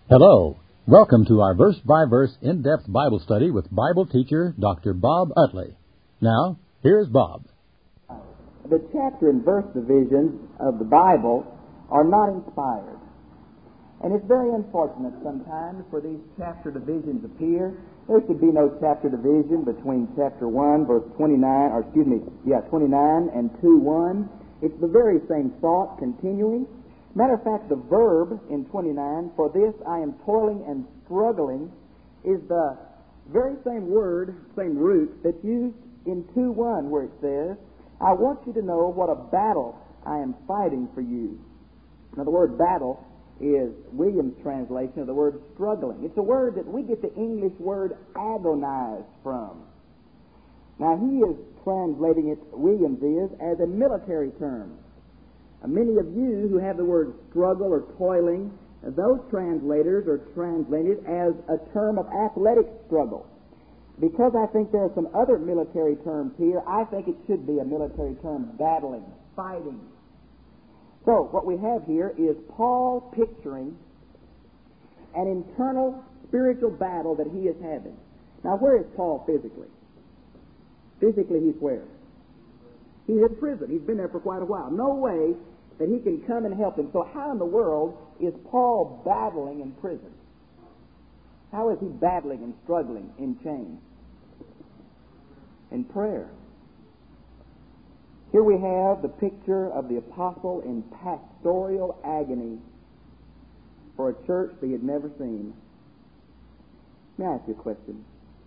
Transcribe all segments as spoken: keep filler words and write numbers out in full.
Hello. Welcome to our verse-by-verse in-depth Bible study with Bible teacher Doctor Bob Utley. Now, here's Bob. The chapter and verse divisions of the Bible are not inspired. And it's very unfortunate sometimes for these chapter divisions appear. There should be no chapter division between chapter one, verse twenty-nine, or excuse me, yeah, twenty-nine and two one. It's the very same thought continuing. Matter of fact, the verb in twenty-nine, for this I am toiling and struggling, is the very same word, same root, that's used in two one, where it says, I want you to know what a battle I am fighting for you. Now, the word battle is William's translation of the word struggling. It's a word that we get the English word agonize from. Now, he is translating it, Williams is, as a military term. Uh, many of you who have the word struggle or toiling, uh, those translators are translated as a term of athletic struggle. Because I think there are some other military terms here, I think it should be a military term, battling, fighting. So, what we have here is Paul picturing an internal spiritual battle that he is having. Now, where is Paul physically? Physically, he's where? He's in prison. He's been there for quite a while. No way that he can come and help him. So how in the world is Paul battling in prison? How is he battling and struggling in chains? In prayer. Here we have the picture of the apostle in pastoral agony for a church that he had never seen. May I ask you a question?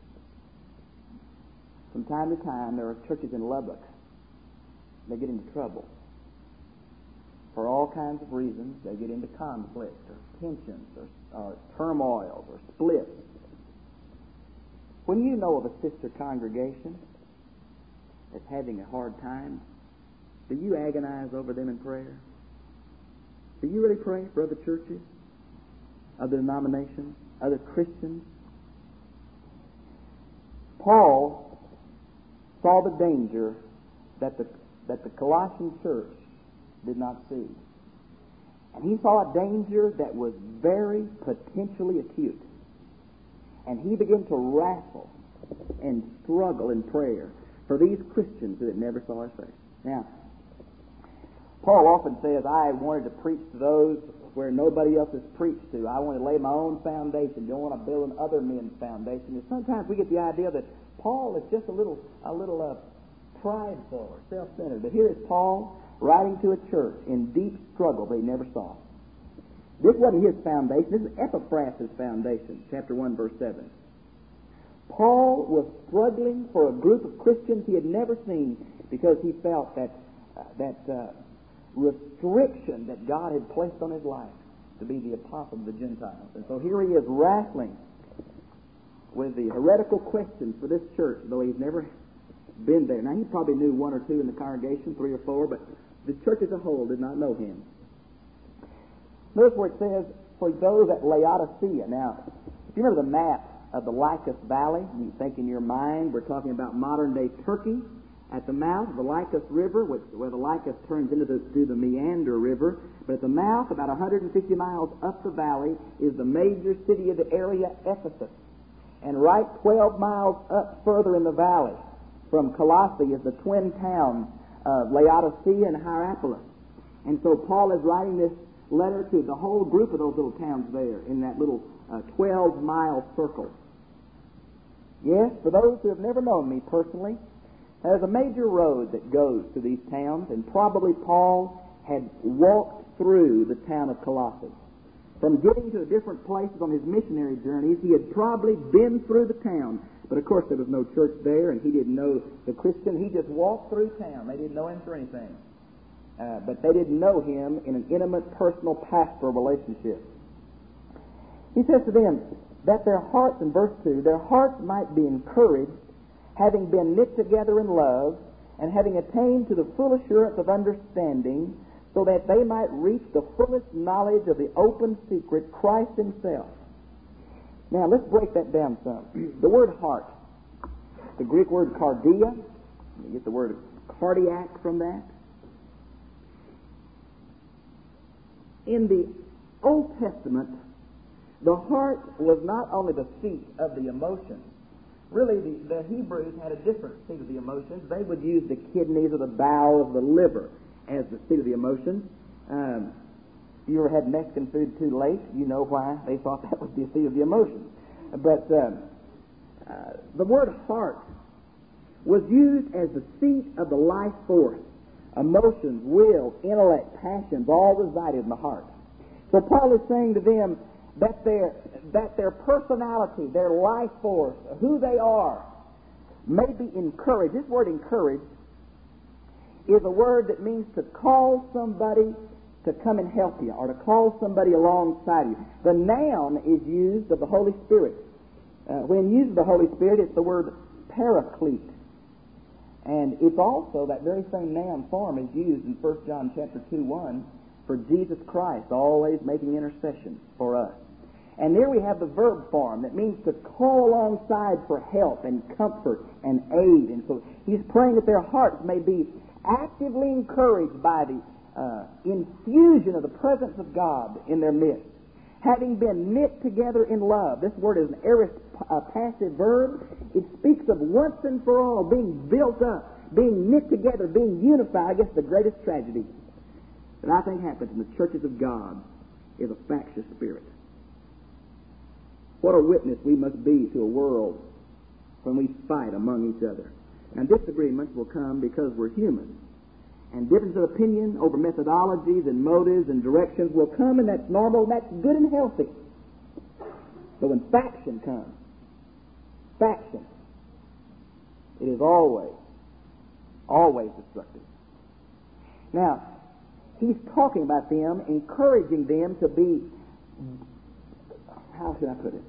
From time to time, there are churches in Lubbock. They get into trouble. For all kinds of reasons, they get into conflict or tensions or, or turmoils or splits. When you know of a sister congregation that's having a hard time, do you agonize over them in prayer? Do you really pray for other churches, other denominations, other Christians? Paul saw the danger that the that the Colossian church did not see. And he saw a danger that was very potentially acute. And he began to wrestle and struggle in prayer for these Christians who had never saw his face. Now, Paul often says, I wanted to preach to those where nobody else has preached to. I want to lay my own foundation. Don't want to build on other men's foundation. And sometimes we get the idea that Paul is just a little, a little uh, prideful or self-centered. But here is Paul writing to a church in deep struggle they never saw. This wasn't his foundation. This is Epaphras' foundation, chapter one, verse seven. Paul was struggling for a group of Christians he had never seen because he felt that uh, that uh, restriction that God had placed on his life to be the apostle of the Gentiles. And so here he is wrestling with the heretical questions for this church, though he's never been there. Now, he probably knew one or two in the congregation, three or four, but the church as a whole did not know him. Notice where it says, for those at Laodicea. Now, if you remember the map of the Lycus Valley, you think in your mind, we're talking about modern-day Turkey, at the mouth of the Lycus River, which, where the Lycus turns into the, to the Meander River, but at the mouth, about one hundred fifty miles up the valley, is the major city of the area, Ephesus. And right twelve miles up further in the valley, from Colossae, is the twin towns of Laodicea and Hierapolis. And so Paul is writing this letter to the whole group of those little towns there in that little twelve-mile uh, circle. Yes, for those who have never known me personally, there's a major road that goes to these towns, and probably Paul had walked through the town of Colossae. From getting to different places on his missionary journeys, he had probably been through the town. But of course there was no church there, and he didn't know the Christian. He just walked through town. They didn't know him for anything. Uh, but they didn't know him in an intimate, personal, pastoral relationship. He says to them that their hearts, in verse two, their hearts might be encouraged, having been knit together in love, and having attained to the full assurance of understanding, so that they might reach the fullest knowledge of the open secret, Christ himself. Now, let's break that down some. The word heart, the Greek word cardia, you get the word cardiac from that. In the Old Testament, The heart was not only the seat of the emotions. Really, the, the Hebrews had a different seat of the emotions. They would use the kidneys or the bowels, the liver, as the seat of the emotions. Um, if you ever had Mexican food too late, you know why they thought that was the seat of the emotions. But um, uh, the word heart was used as the seat of the life force. Emotions, will, intellect, passions, all resided in the heart. So Paul is saying to them that their, that their personality, their life force, who they are, may be encouraged. This word encouraged is a word that means to call somebody to come and help you, or to call somebody alongside you. The noun is used of the Holy Spirit. Uh, when used of the Holy Spirit, it's the word paraclete. And it's also, that very same noun form is used in First John chapter two, one, for Jesus Christ, always making intercession for us. And there we have the verb form that means to call alongside for help and comfort and aid. And so he's praying that their hearts may be actively encouraged by the uh, infusion of the presence of God in their midst. Having been knit together in love. This word is an aorist uh, passive verb. It speaks of once and for all being built up, being knit together, being unified. I guess the greatest tragedy that I think happens in the churches of God is a factious spirit. What a witness we must be to a world when we fight among each other. And disagreements will come because we're human. And difference of opinion over methodologies and motives and directions will come, and that's normal, and that's good and healthy. But when faction comes, faction, it is always, always destructive. Now, he's talking about them, encouraging them to be, how should I put it,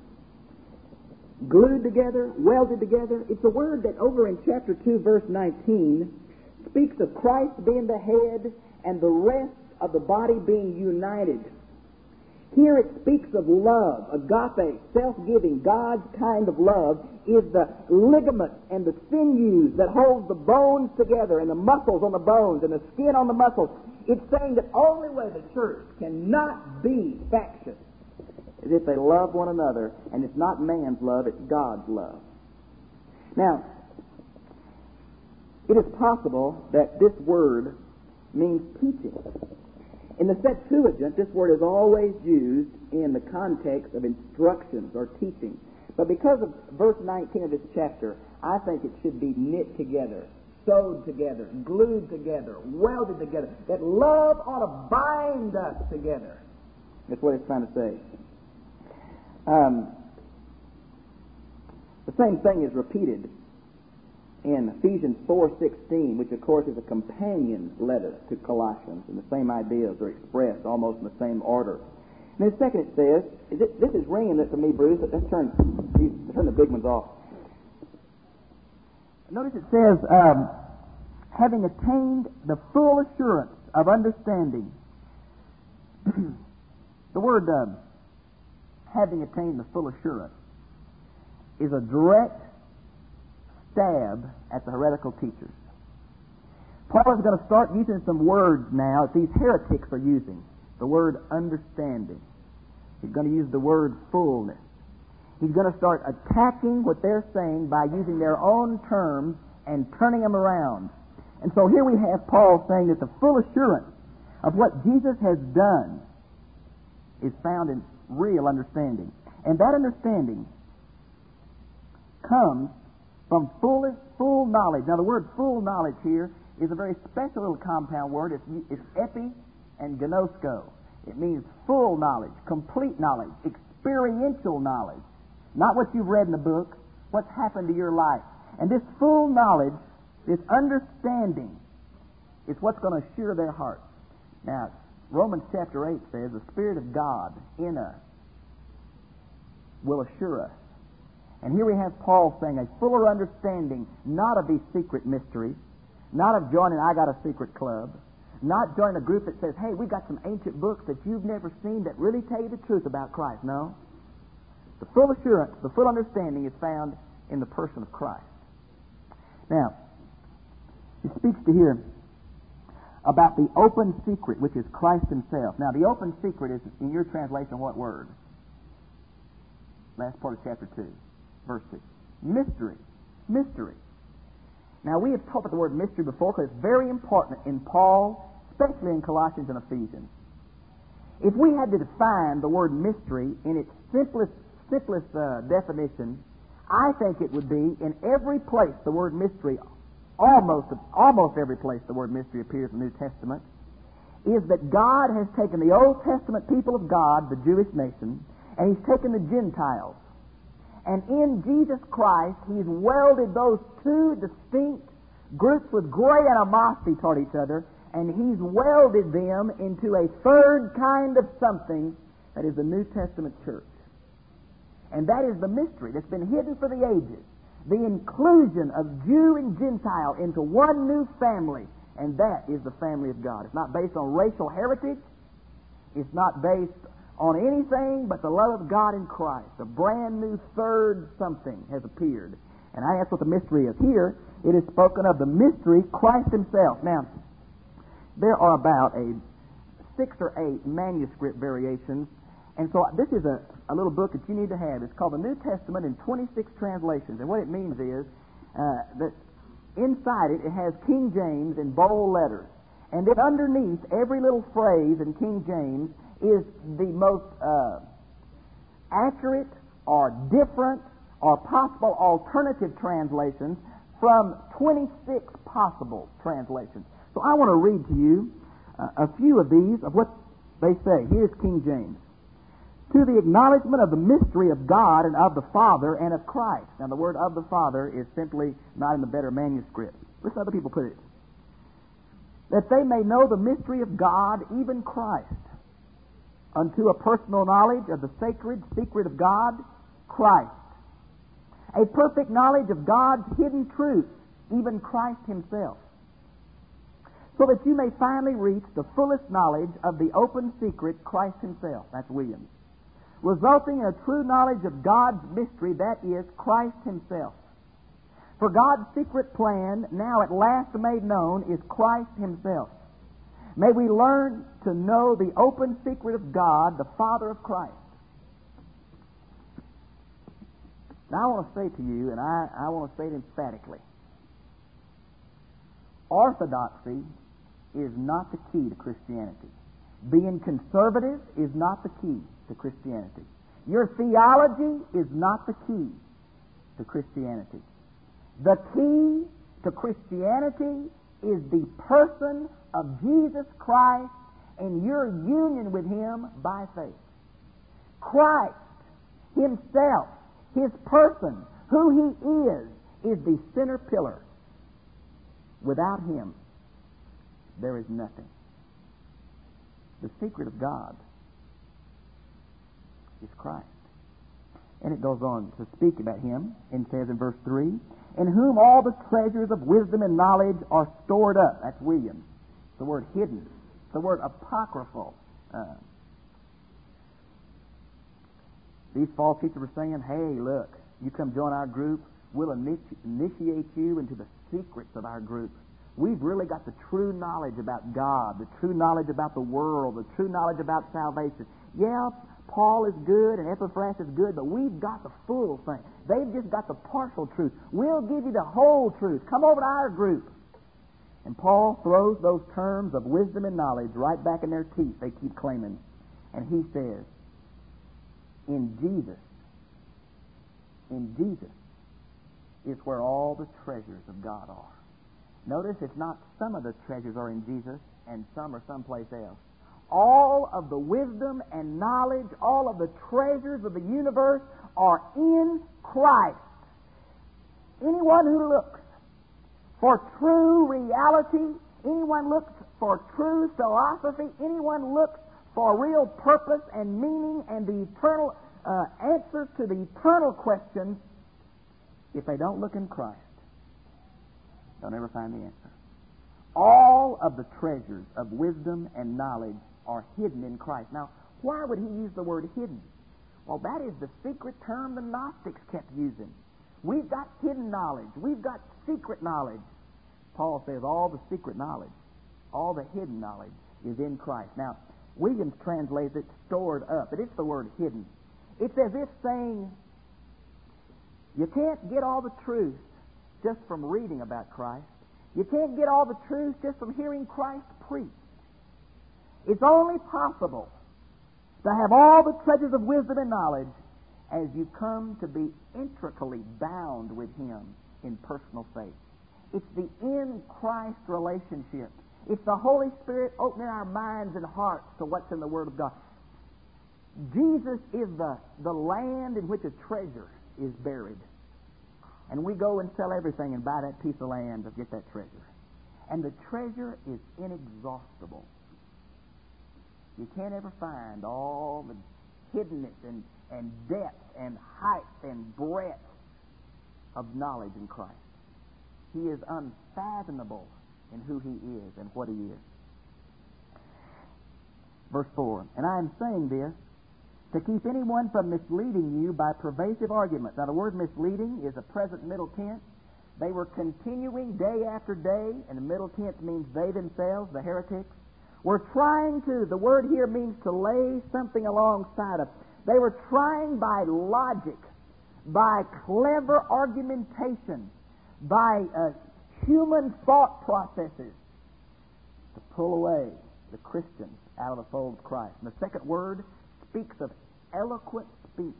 glued together, welded together. It's a word that over in chapter two, verse nineteen, speaks of Christ being the head and the rest of the body being united. Here it speaks of love, agape, self-giving, God's kind of love is the ligament and the sinews that holds the bones together and the muscles on the bones and the skin on the muscles. It's saying that only way the church cannot be factious is if they love one another, and it's not man's love, it's God's love. Now, it is possible that this word means teaching. In the Septuagint, this word is always used in the context of instructions or teaching. But because of verse nineteen of this chapter, I think it should be knit together, sewed together, glued together, welded together. That love ought to bind us together. That's what it's trying to say. Um, the same thing is repeated in Ephesians four sixteen, which of course is a companion letter to Colossians, and the same ideas are expressed almost in the same order. And then second it says, is it, this is ringing it for me, Bruce. Let's turn, turn the big ones off. Notice it says, um, having attained the full assurance of understanding. The word um, having attained the full assurance is a direct stab at the heretical teachers. Paul is going to start using some words now that these heretics are using. The word understanding. He's going to use the word fullness. He's going to start attacking what they're saying by using their own terms and turning them around. And so here we have Paul saying that the full assurance of what Jesus has done is found in real understanding. And that understanding comes from full, full knowledge. Now, the word full knowledge here is a very special little compound word. It's, it's epi and gnosko. It means full knowledge, complete knowledge, experiential knowledge. Not what you've read in the book, what's happened to your life. And this full knowledge, this understanding, is what's going to assure their hearts. Now, Romans chapter eight says, the Spirit of God in us will assure us. And here we have Paul saying a fuller understanding, not of these secret mysteries, not of joining I Got a Secret Club, not joining a group that says, hey, we got some ancient books that you've never seen that really tell you the truth about Christ. No. The full assurance, the full understanding is found in the person of Christ. Now, he speaks to here about the open secret, which is Christ himself. Now, the open secret is, in your translation, what word? last part of chapter two, verse two. Mystery. Mystery. Now, we have talked about the word mystery before because it's very important in Paul, especially in Colossians and Ephesians. If we had to define the word mystery in its simplest, simplest uh, definition, I think it would be in every place the word mystery, almost, almost every place the word mystery appears in the New Testament, is that God has taken the Old Testament people of God, the Jewish nation, and He's taken the Gentiles. And in Jesus Christ, He's welded those two distinct groups with great animosity toward each other, and He's welded them into a third kind of something that is the New Testament church. And that is the mystery that's been hidden for the ages. The inclusion of Jew and Gentile into one new family, and that is the family of God. It's not based on racial heritage. It's not based on anything but the love of God in Christ. A brand new third something has appeared. And I ask what the mystery is. Here, it is spoken of the mystery, Christ Himself. Now, there are about a six or eight manuscript variations. And so this is a, a little book that you need to have. It's called the New Testament in twenty-six translations. And what it means is uh, that inside it, it has King James in bold letters. And then underneath every little phrase in King James is the most uh, accurate or different or possible alternative translations from twenty-six possible translations. So I want to read to you uh, a few of these, of what they say. Here's King James. To the acknowledgement of the mystery of God and of the Father and of Christ. Now the word of the Father is simply not in the better manuscript. Listen to other people put it. That they may know the mystery of God, even Christ, unto a personal knowledge of the sacred secret of God, Christ. A perfect knowledge of God's hidden truth, even Christ Himself. So that you may finally reach the fullest knowledge of the open secret, Christ Himself. That's Williams. Resulting in a true knowledge of God's mystery, that is, Christ Himself. For God's secret plan, now at last made known, is Christ Himself. May we learn to know the open secret of God, the Father of Christ. Now I want to say to you, and I, I want to say it emphatically, orthodoxy is not the key to Christianity. Being conservative is not the key to Christianity. Your theology is not the key to Christianity. The key to Christianity is the person of Jesus Christ and your union with Him by faith. Christ Himself, His person, who He is, is the center pillar. Without Him, there is nothing. The secret of God is Christ. And it goes on to speak about Him and says in verse three, in whom all the treasures of wisdom and knowledge are stored up. That's Williams. The word hidden. The word apocryphal. Uh, these false teachers were saying, hey, look, you come join our group, we'll initi- initiate you into the secrets of our group. We've really got the true knowledge about God, the true knowledge about the world, the true knowledge about salvation. Yeah, Paul is good and Epaphras is good, but we've got the full thing. They've just got the partial truth. We'll give you the whole truth. Come over to our group. And Paul throws those terms of wisdom and knowledge right back in their teeth they keep claiming. And he says, in Jesus, in Jesus is where all the treasures of God are. Notice it's not some of the treasures are in Jesus and some are someplace else. All of the wisdom and knowledge, all of the treasures of the universe are in Christ. Anyone who looks for true reality, anyone looks for true philosophy, anyone looks for real purpose and meaning and the eternal uh, answers to the eternal questions, if they don't look in Christ, they'll never find the answer. All of the treasures of wisdom and knowledge are hidden in Christ. Now, why would he use the word hidden? Well, that is the secret term the Gnostics kept using. We've got hidden knowledge. We've got secret knowledge. Paul says all the secret knowledge, all the hidden knowledge is in Christ. Now, Williams translates it stored up. It is the word hidden. It's as if saying You can't get all the truth just from reading about Christ. You can't get all the truth just from hearing Christ preach. It's only possible to have all the treasures of wisdom and knowledge as you come to be intricately bound with Him in personal faith. It's the in-Christ relationship. It's the Holy Spirit opening our minds and hearts to what's in the Word of God. Jesus is the, the land in which a treasure is buried. And we go and sell everything and buy that piece of land to get that treasure. And the treasure is inexhaustible. You can't ever find all the hiddenness and, and depth and height and breadth of knowledge in Christ. He is unfathomable in who He is and what He is. Verse four, and I am saying this to keep anyone from misleading you by pervasive arguments. Now the word misleading is a present middle tense. They were continuing day after day, and the middle tense means they themselves, the heretics, were trying to, the word here means to lay something alongside of. They were trying by logic, by clever argumentation, by uh, human thought processes to pull away the Christians out of the fold of Christ. And the second word speaks of eloquent speech.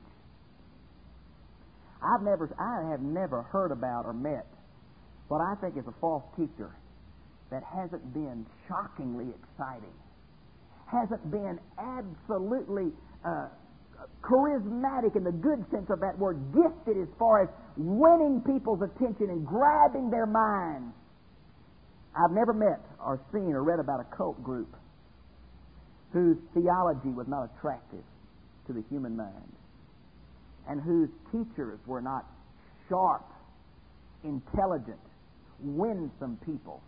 I've never, I have never heard about or met what I think is a false teacher that hasn't been shockingly exciting, hasn't been absolutely uh, charismatic in the good sense of that word, gifted as far as winning people's attention and grabbing their minds. I've never met or seen or read about a cult group whose theology was not attractive to the human mind and whose teachers were not sharp, intelligent, winsome people.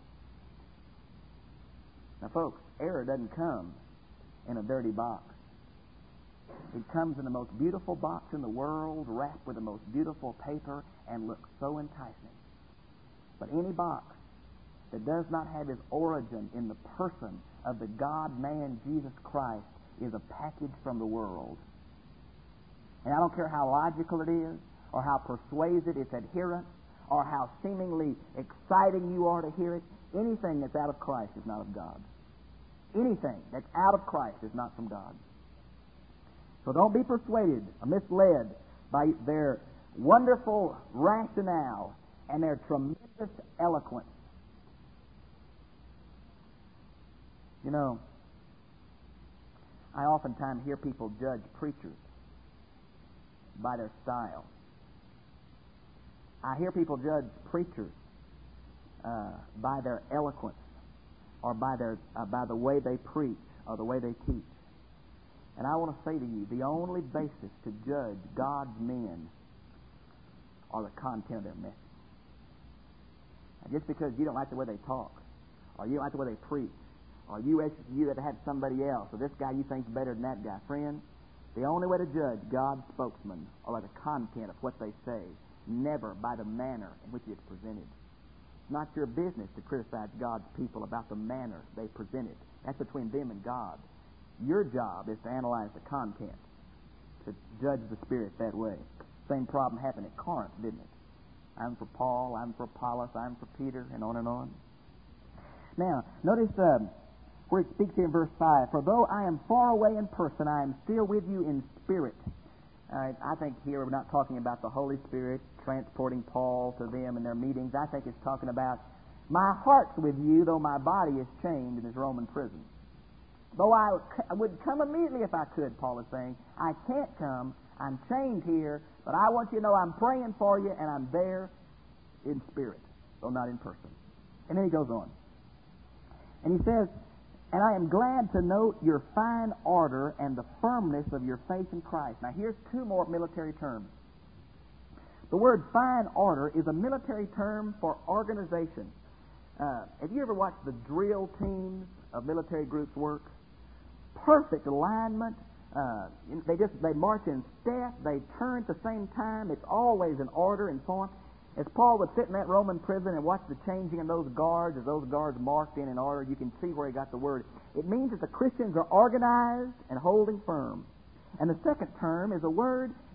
Now, folks, error doesn't come in a dirty box. It comes in the most beautiful box in the world, wrapped with the most beautiful paper, and looks so enticing. But any box that does not have its origin in the person of the God-man Jesus Christ is a package from the world. And I don't care how logical it is, or how persuasive its adherents, or how seemingly exciting you are to hear it, anything that's out of Christ is not of God. Anything that's out of Christ is not from God. So don't be persuaded or misled by their wonderful rationale and their tremendous eloquence. You know, I oftentimes hear people judge preachers by their style. I hear people judge preachers uh, by their eloquence, or by their uh, by the way they preach, or the way they teach. And I want to say to you, the only basis to judge God's men are the content of their message. Now, just because you don't like the way they talk, or you don't like the way they preach, or you you had had somebody else, or this guy you think's better than that guy, friend, the only way to judge God's spokesmen are by the content of what they say, never by the manner in which it's presented. It's not your business to criticize God's people about the manner they present it. That's between them and God. Your job is to analyze the content, to judge the Spirit that way. Same problem happened at Corinth, didn't it? I'm for Paul, I'm for Apollos, I'm for Peter, and on and on. Now, notice uh, where it speaks here in verse five, for though I am far away in person, I am still with you in spirit. Uh, I think here we're not talking about the Holy Spirit transporting Paul to them in their meetings. I think it's talking about my heart's with you, though my body is chained in this Roman prison. Though I would come immediately if I could, Paul is saying, I can't come. I'm chained here, but I want you to know I'm praying for you, and I'm there in spirit, though not in person. And then he goes on. And he says, and I am glad to note your fine ardor and the firmness of your faith in Christ. Now here's two more military terms. The word fine ardor is a military term for organization. Uh, have you ever watched the drill teams of military groups work? Perfect alignment. Uh, they just they march in step. They turn at the same time. It's always in order and so on. As Paul would sit in that Roman prison and watch the changing of those guards, as those guards marked in in order, you can see where he got the word. It means that the Christians are organized and holding firm. And the second term is a word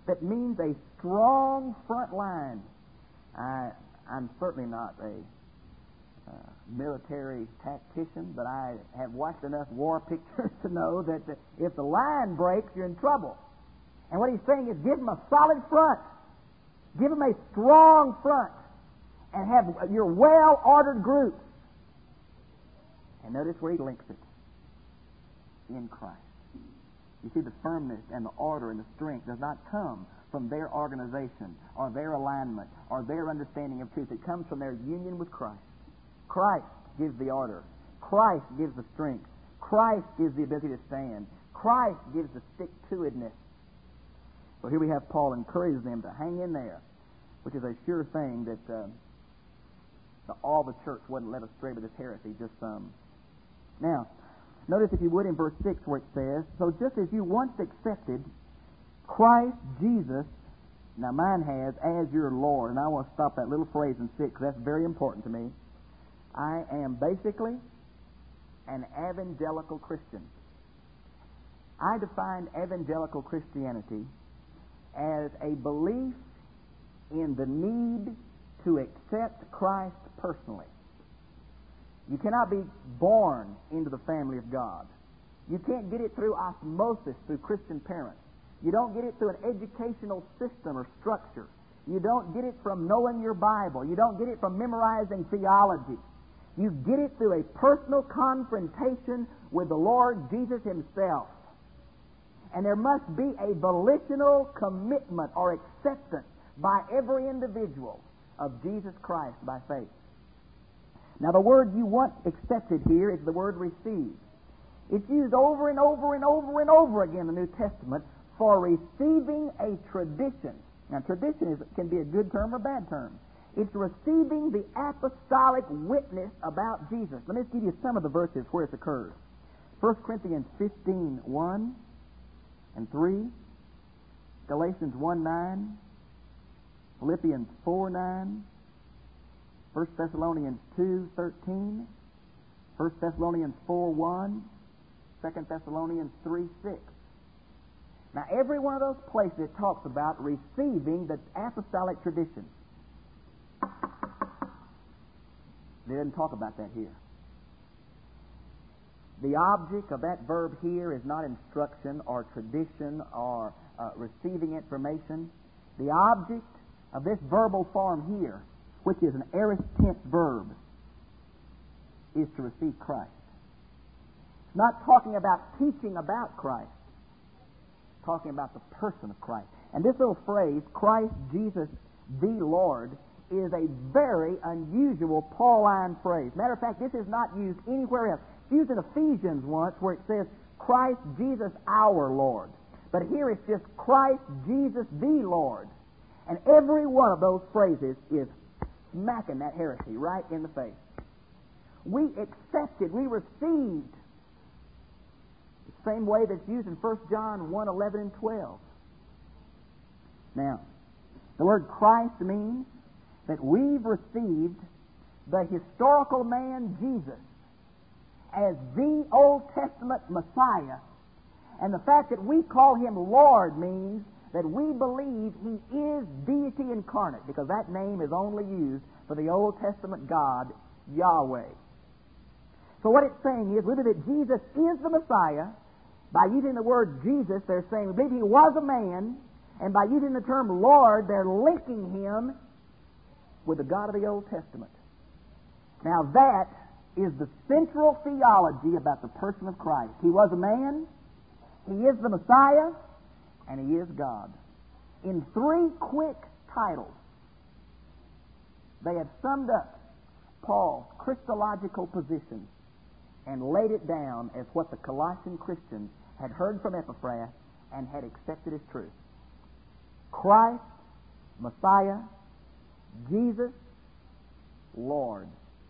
that means a strong front line. I, I'm certainly not a uh, military tactician, but I have watched enough war pictures to know that the, if the line breaks, you're in trouble. And what he's saying is give them a solid front. Give them a strong front. And have your well-ordered groups. And notice where he links it. In Christ. You see, the firmness and the order and the strength does not come from their organization or their alignment or their understanding of truth. It comes from their union with Christ. Christ gives the order. Christ gives the strength. Christ gives the ability to stand. Christ gives the stick-to-itness. So here we have Paul encourages them to hang in there, which is a sure thing that uh, the, all the church wasn't led astray by this heresy, just some. Now, notice if you would in verse six where it says, so just as you once accepted Christ Jesus, now mine has, as your Lord, and I want to stop that little phrase in six because that's very important to me. I am basically an evangelical Christian. I define evangelical Christianity as a belief in the need to accept Christ personally. You cannot be born into the family of God. You can't get it through osmosis through Christian parents. You don't get it through an educational system or structure. You don't get it from knowing your Bible. You don't get it from memorizing theology. You get it through a personal confrontation with the Lord Jesus Himself. And there must be a volitional commitment or acceptance by every individual of Jesus Christ by faith. Now, the word you once accepted here is the word receive. It's used over and over and over and over again in the New Testament for receiving a tradition. Now, tradition is, can be a good term or a bad term. It's receiving the apostolic witness about Jesus. Let me just give you some of the verses where it occurs. First Corinthians fifteen, one and three, Galatians one, nine, Philippians four, nine, First Thessalonians two, thirteen, First Thessalonians four, one, Second Thessalonians three, six. Now, every one of those places it talks about receiving the apostolic tradition. They didn't talk about that here. The object of that verb here is not instruction or tradition or uh, receiving information. The object of this verbal form here, which is an aorist tense verb, is to receive Christ. It's not talking about teaching about Christ. It's talking about the person of Christ. And this little phrase, Christ Jesus the Lord, is a very unusual Pauline phrase. Matter of fact, this is not used anywhere else. It's used in Ephesians once where it says, Christ Jesus our Lord. But here it's just Christ Jesus the Lord. And every one of those phrases is smacking that heresy right in the face. We accepted, we received. The same way that's used in First John one, eleven and twelve. Now, the word Christ means that we've received the historical man Jesus as the Old Testament Messiah. And the fact that we call Him Lord means that we believe He is deity incarnate, because that name is only used for the Old Testament God, Yahweh. So what it's saying is, we believe that Jesus is the Messiah. By using the word Jesus, they're saying we believe He was a man, and by using the term Lord, they're linking Him with the God of the Old Testament. Now that is the central theology about the person of Christ. He was a man, He is the Messiah, and He is God. In three quick titles, they have summed up Paul's Christological position and laid it down as what the Colossian Christians had heard from Epaphras and had accepted as truth. Christ, Messiah, Jesus, Lord.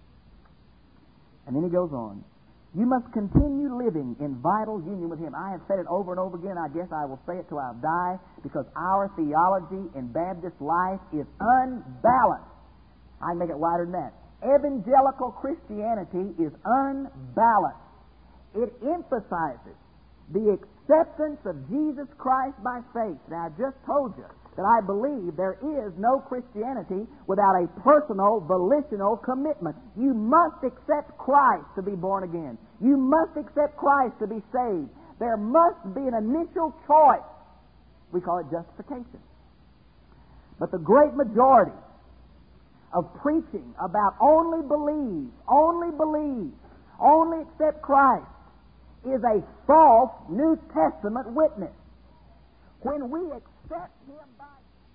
And then he goes on. You must continue living in vital union with Him. I have said it over and over again. I guess I will say it till I die, because our theology in Baptist life is unbalanced. I can make it wider than that. Evangelical Christianity is unbalanced. It emphasizes the acceptance of Jesus Christ by faith. Now, I just told you that I believe there is no Christianity without a personal, volitional commitment. You must accept Christ to be born again. You must accept Christ to be saved. There must be an initial choice. We call it justification. But the great majority of preaching about only believe, only believe, only accept Christ is a false New Testament witness. When we accept Him by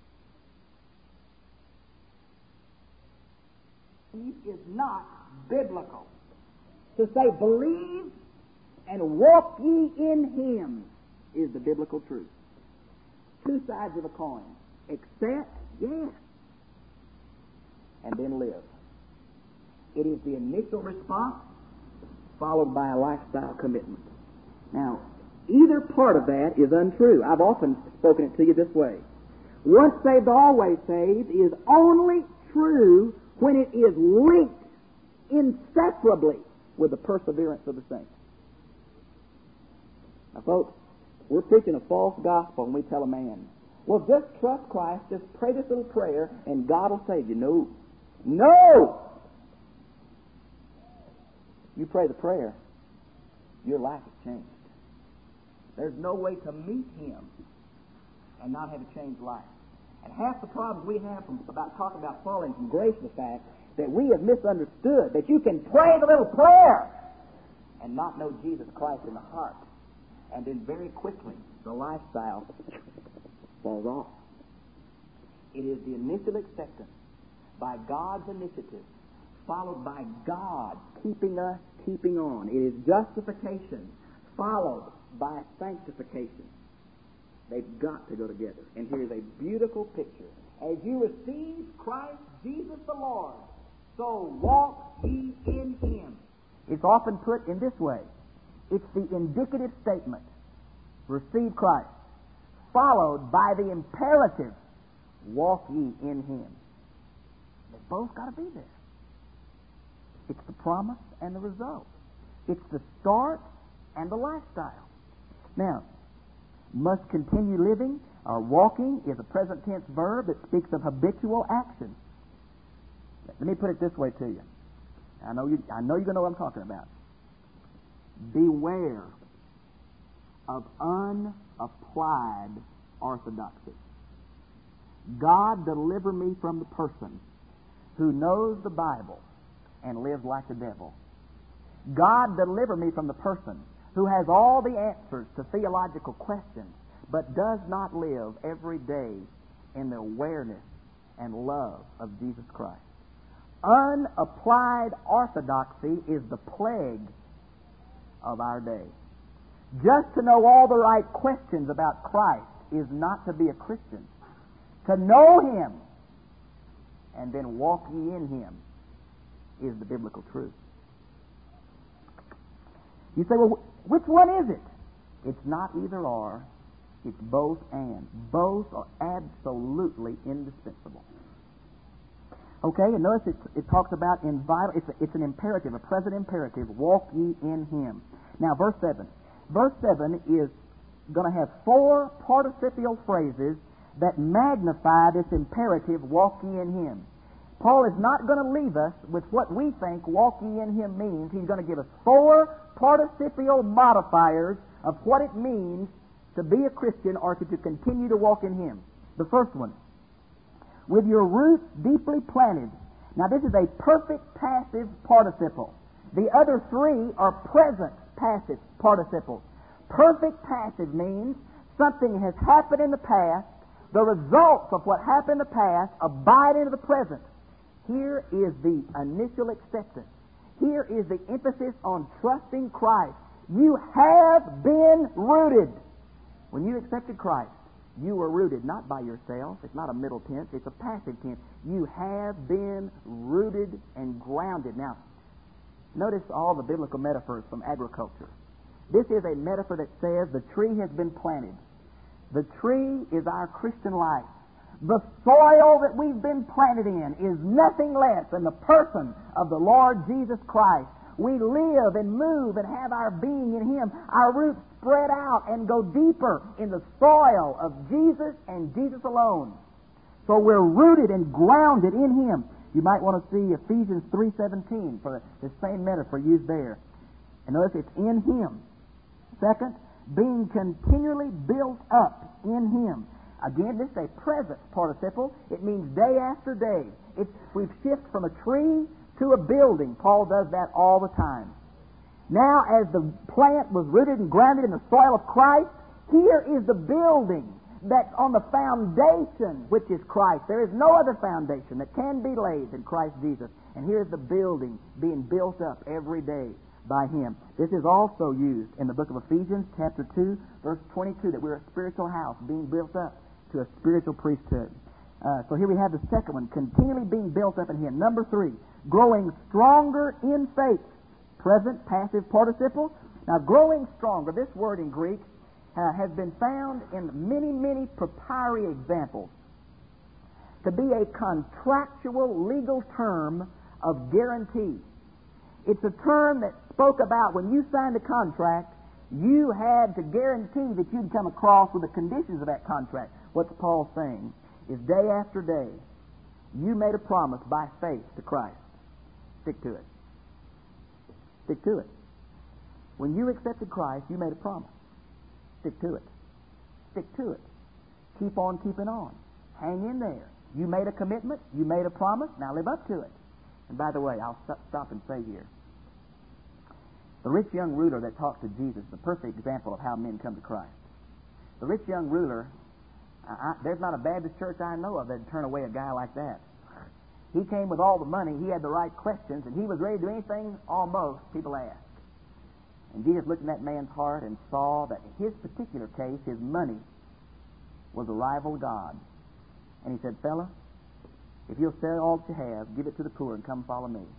faith is not biblical. To say believe and walk ye in Him is the biblical truth. Two sides of a coin. Accept, yes, and then live. It is the initial response followed by a lifestyle commitment. Now, either part of that is untrue. I've often spoken it to you this way. Once saved, always saved is only true when it is linked inseparably with the perseverance of the saints. Now, folks, we're preaching a false gospel when we tell a man, well, just trust Christ, just pray this little prayer, and God will save you. No. No! You pray the prayer, your life has changed. There's no way to meet Him and not have a changed life. And half the problems we have from, about talking about falling from grace is the fact that we have misunderstood that you can pray the little prayer and not know Jesus Christ in the heart. And then very quickly, the lifestyle falls off. It is the initial acceptance by God's initiative, followed by God keeping us, keeping on. It is justification, followed by sanctification. They've got to go together. And here's a beautiful picture. As you receive Christ Jesus the Lord, so walk ye in Him. It's often put in this way. It's the indicative statement, receive Christ, followed by the imperative, walk ye in Him. They both got to be there. It's the promise and the result. It's the start and the lifestyle. Now, must continue living or walking is a present tense verb that speaks of habitual action. Let me put it this way to you. I know you I know you're going to know what I'm talking about. Beware of unapplied orthodoxy. God deliver me from the person who knows the Bible and lives like the devil. God deliver me from the person who has all the answers to theological questions but does not live every day in the awareness and love of Jesus Christ. Unapplied orthodoxy is the plague of our day. Just to know all the right questions about Christ is not to be a Christian. To know Him and then walk ye in Him is the biblical truth. You say, well, which one is it? It's not either or. It's both and. Both are absolutely indispensable. Okay, and notice it, it talks about in vital, it's, a, it's an imperative, a present imperative, walk ye in Him. Now, verse seven. Verse seven is going to have four participial phrases that magnify this imperative, walk ye in Him. Paul is not going to leave us with what we think walk ye in Him means. He's going to give us four participial modifiers of what it means to be a Christian or to, to continue to walk in Him. The first one, with your roots deeply planted. Now this is a perfect passive participle. The other three are present passive participles. Perfect passive means something has happened in the past. The results of what happened in the past abide into the present. Here is the initial acceptance. Here is the emphasis on trusting Christ. You have been rooted. When you accepted Christ, you were rooted not by yourself. It's not a middle tense. It's a passive tense. You have been rooted and grounded. Now, notice all the biblical metaphors from agriculture. This is a metaphor that says the tree has been planted. The tree is our Christian life. The soil that we've been planted in is nothing less than the person of the Lord Jesus Christ. We live and move and have our being in Him. Our roots spread out and go deeper in the soil of Jesus and Jesus alone. So we're rooted and grounded in Him. You might want to see Ephesians three seventeen for the same metaphor used there. And notice it's in Him. Second, being continually built up in Him. Again, this is a present participle. It means day after day. It's, we've shifted from a tree to a building. Paul does that all the time. Now, as the plant was rooted and grounded in the soil of Christ, here is the building that's on the foundation, which is Christ. There is no other foundation that can be laid than Christ Jesus. And here's the building being built up every day by Him. This is also used in the book of Ephesians, chapter two, verse twenty-two, that we're a spiritual house being built up to a spiritual priesthood. Uh, so here we have the second one, continually being built up in Him. Number three, growing stronger in faith. Present passive participle. Now, growing stronger, this word in Greek uh, has been found in many, many papyri examples to be a contractual legal term of guarantee. It's a term that spoke about when you signed a contract, you had to guarantee that you'd come across with the conditions of that contract. What's Paul saying is day after day, you made a promise by faith to Christ. Stick to it. Stick to it. When you accepted Christ, you made a promise. Stick to it. Stick to it. Keep on keeping on. Hang in there. You made a commitment. You made a promise. Now live up to it. And by the way, I'll stop and say here, the rich young ruler that talked to Jesus is a perfect example of how men come to Christ. The rich young ruler, I, there's not a Baptist church I know of that'd turn away a guy like that. He came with all the money, he had the right questions, and he was ready to do anything almost people asked. And Jesus looked in that man's heart and saw that in his particular case, his money was a rival God. And he said, fella, if you'll sell all that you have, give it to the poor and come follow me.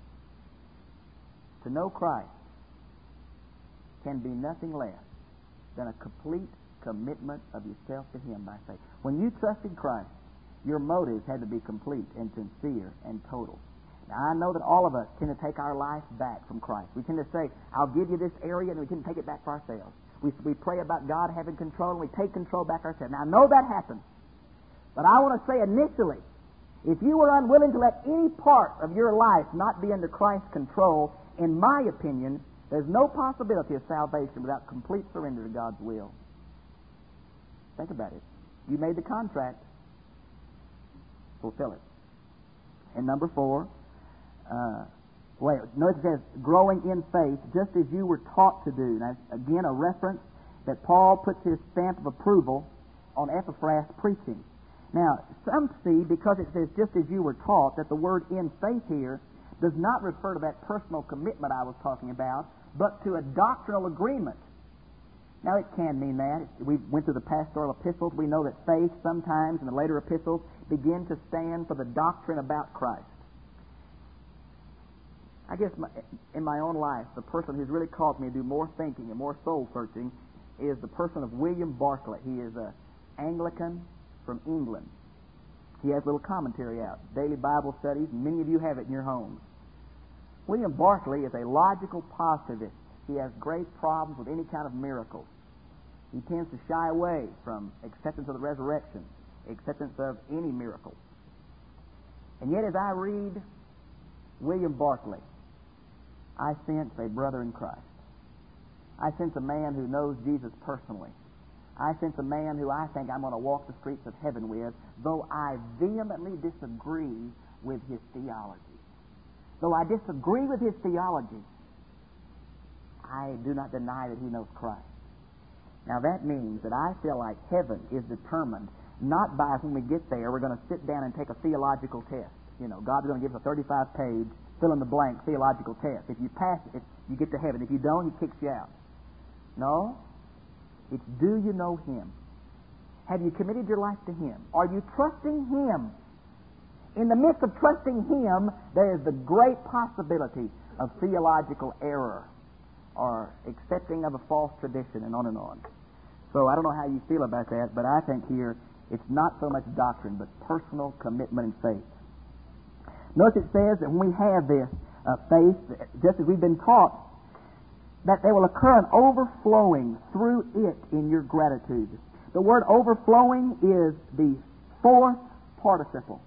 To know Christ can be nothing less than a complete commitment of yourself to Him by faith. When you trusted Christ, your motives had to be complete and sincere and total. Now, I know that all of us tend to take our life back from Christ. We tend to say, I'll give you this area, and we tend to take it back for ourselves. We, we pray about God having control, and we take control back ourselves. Now, I know that happens. But I want to say initially, if you were unwilling to let any part of your life not be under Christ's control, in my opinion, there's no possibility of salvation without complete surrender to God's will. Think about it. You made the contract. Fulfill it. And number four, uh, wait, notice it says, growing in faith, just as you were taught to do. Now, again, a reference that Paul puts his stamp of approval on Epaphras' preaching. Now, some see, because it says, just as you were taught, that the word in faith here does not refer to that personal commitment I was talking about, but to a doctrinal agreement. Now, it can mean that. We went through the pastoral epistles. We know that faith sometimes in the later epistles begin to stand for the doctrine about Christ. I guess my, in my own life, the person who's really caused me to do more thinking and more soul searching is the person of William Barclay. He is an Anglican from England. He has a little commentary out, daily Bible studies. Many of you have it in your homes. William Barclay is a logical positivist. He has great problems with any kind of miracles. He tends to shy away from acceptance of the resurrection, acceptance of any miracle. And yet, as I read William Barclay, I sense a brother in Christ. I sense a man who knows Jesus personally. I sense a man who I think I'm going to walk the streets of heaven with, though I vehemently disagree with his theology. Though I disagree with his theology, I do not deny that he knows Christ. Now that means that I feel like heaven is determined not by when we get there, we're going to sit down and take a theological test. You know, God's going to give us a thirty-five page, fill in the blank theological test. If you pass it, you get to heaven. If you don't, He kicks you out. No. It's, do you know Him? Have you committed your life to Him? Are you trusting Him? In the midst of trusting Him, there is the great possibility of theological error or accepting of a false tradition and on and on. So I don't know how you feel about that, but I think here it's not so much doctrine, but personal commitment and faith. Notice it says that when we have this, uh, faith, just as we've been taught, that there will occur an overflowing through it in your gratitude. The word overflowing is the fourth participle.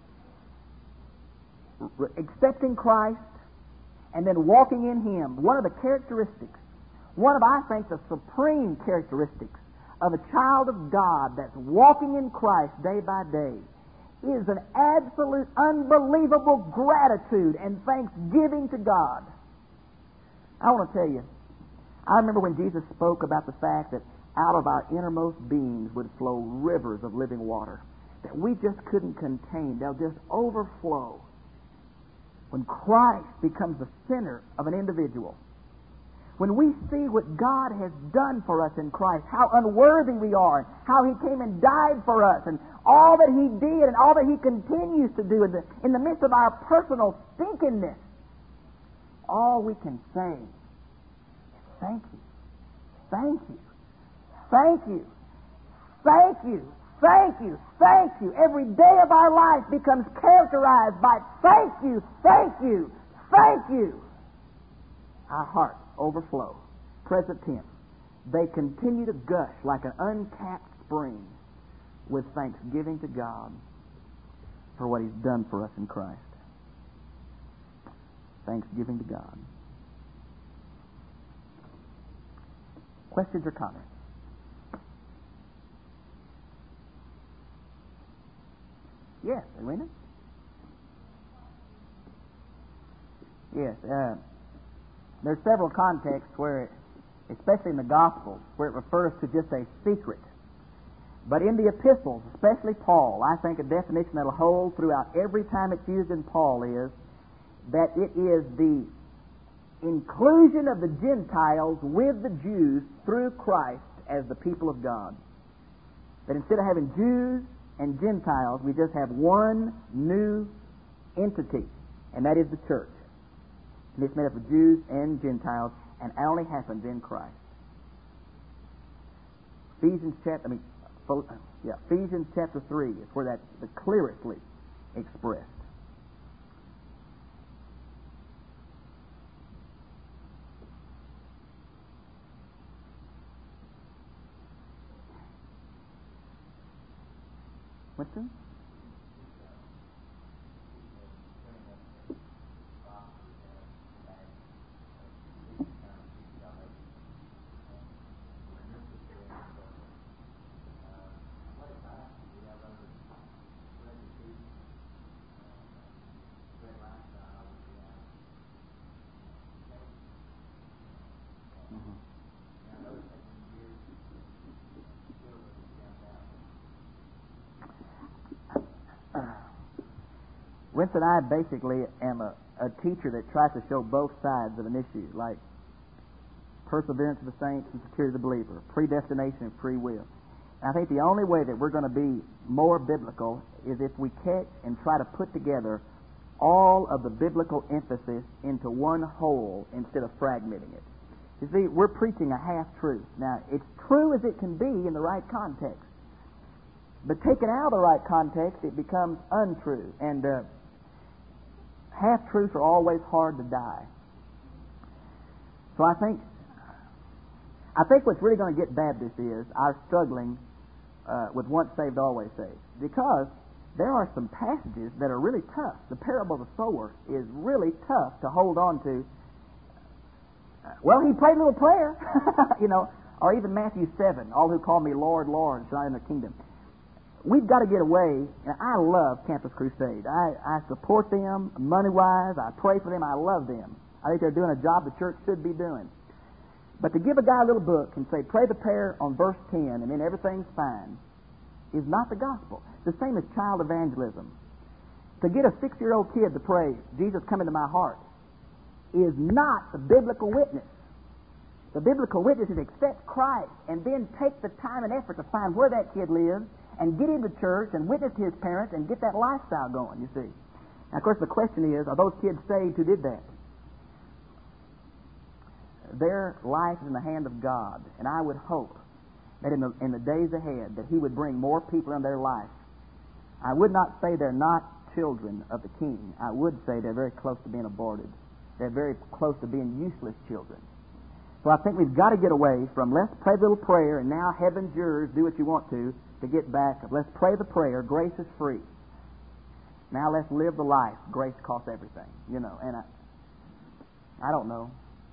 R- accepting Christ and then walking in Him. One of the characteristics, one of, I think, the supreme characteristics of a child of God that's walking in Christ day by day is an absolute, unbelievable gratitude and thanksgiving to God. I want to tell you, I remember when Jesus spoke about the fact that out of our innermost beings would flow rivers of living water that we just couldn't contain. They'll just overflow. When Christ becomes the center of an individual, when we see what God has done for us in Christ, how unworthy we are, how He came and died for us, and all that He did and all that He continues to do in the, in the midst of our personal stinkiness, all we can say is thank you, thank you, thank you, thank you, thank you, thank you. Every day of our life becomes characterized by thank you, thank you, thank you. Our hearts overflow. Present tense. They continue to gush like an uncapped spring with thanksgiving to God for what He's done for us in Christ. Thanksgiving to God. Questions or comments? Yes, Edwina? Yes, uh, there's several contexts where, it, especially in the Gospels, where it refers to just a secret. But in the epistles, especially Paul, I think a definition that'll hold throughout every time it's used in Paul is that it is the inclusion of the Gentiles with the Jews through Christ as the people of God. That instead of having Jews and Gentiles, we just have one new entity, and that is the church. And it's made up of Jews and Gentiles, and it only happens in Christ. Ephesians chapter, I mean, yeah, Ephesians chapter three is where that's the clearestly expressed. Winston? Winston, I basically am a, a teacher that tries to show both sides of an issue, like perseverance of the saints and security of the believer, predestination and free will. And I think the only way that we're going to be more biblical is if we catch and try to put together all of the biblical emphasis into one whole instead of fragmenting it. You see, we're preaching a half-truth. Now, it's true as it can be in the right context. But taken out of the right context, it becomes untrue. And uh, half-truths are always hard to die. So I think I think what's really going to get Baptists is our struggling uh, with once saved, always saved. Because there are some passages that are really tough. The parable of the sower is really tough to hold on to. Uh, well, he prayed a little prayer, you know, or even Matthew seven, all who call me Lord, Lord, shall enter the kingdom. We've got to get away, and I love Campus Crusade. I, I support them money-wise. I pray for them. I love them. I think they're doing a job the church should be doing. But to give a guy a little book and say, pray the prayer on verse ten, and then everything's fine, is not the gospel. The same as child evangelism. To get a six-year-old kid to pray, Jesus, come into my heart, is not the biblical witness. The biblical witness is accept Christ and then take the time and effort to find where that kid lives and get him to church and witness to his parents and get that lifestyle going, you see. Now, of course, the question is, are those kids saved who did that? Their life is in the hand of God, and I would hope that in the, in the days ahead that He would bring more people in their life. I would not say they're not children of the King. I would say they're very close to being aborted. they're very close to being useless children. So I think we've got to get away from let's pray the little prayer and now heaven's yours, do what you want to, to get back. Let's pray the prayer, grace is free. Now let's live the life, grace costs everything. You know, and I, I don't know.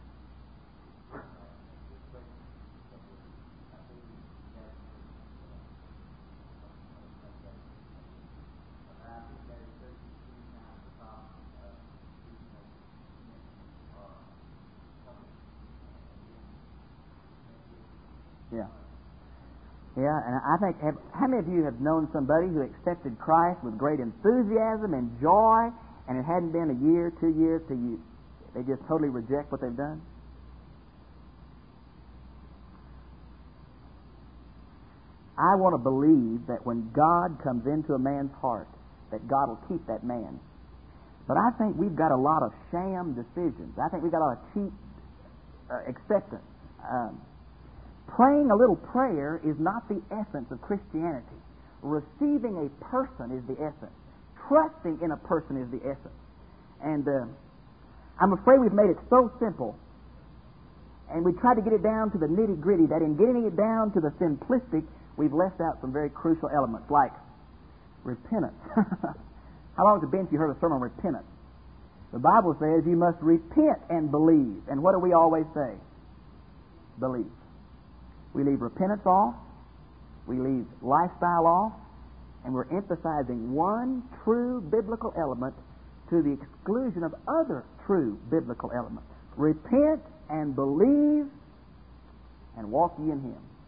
Yeah. Yeah, and I think, have, how many of you have known somebody who accepted Christ with great enthusiasm and joy, and it hadn't been a year, two years, till you, they just totally reject what they've done? I want to believe that when God comes into a man's heart, that God will keep that man. But I think we've got a lot of sham decisions. I think we've got a lot of cheap uh, acceptance. Um, Praying a little prayer is not the essence of Christianity. Receiving a person is the essence. Trusting in a person is the essence. And uh, I'm afraid we've made it so simple, and we tried to get it down to the nitty-gritty, that in getting it down to the simplistic, we've left out some very crucial elements, like repentance. How long has it been since you heard a sermon on repentance? The Bible says you must repent and believe. And what do we always say? Believe. We leave repentance off, we leave lifestyle off, and we're emphasizing one true biblical element to the exclusion of other true biblical elements. Repent and believe and walk ye in Him.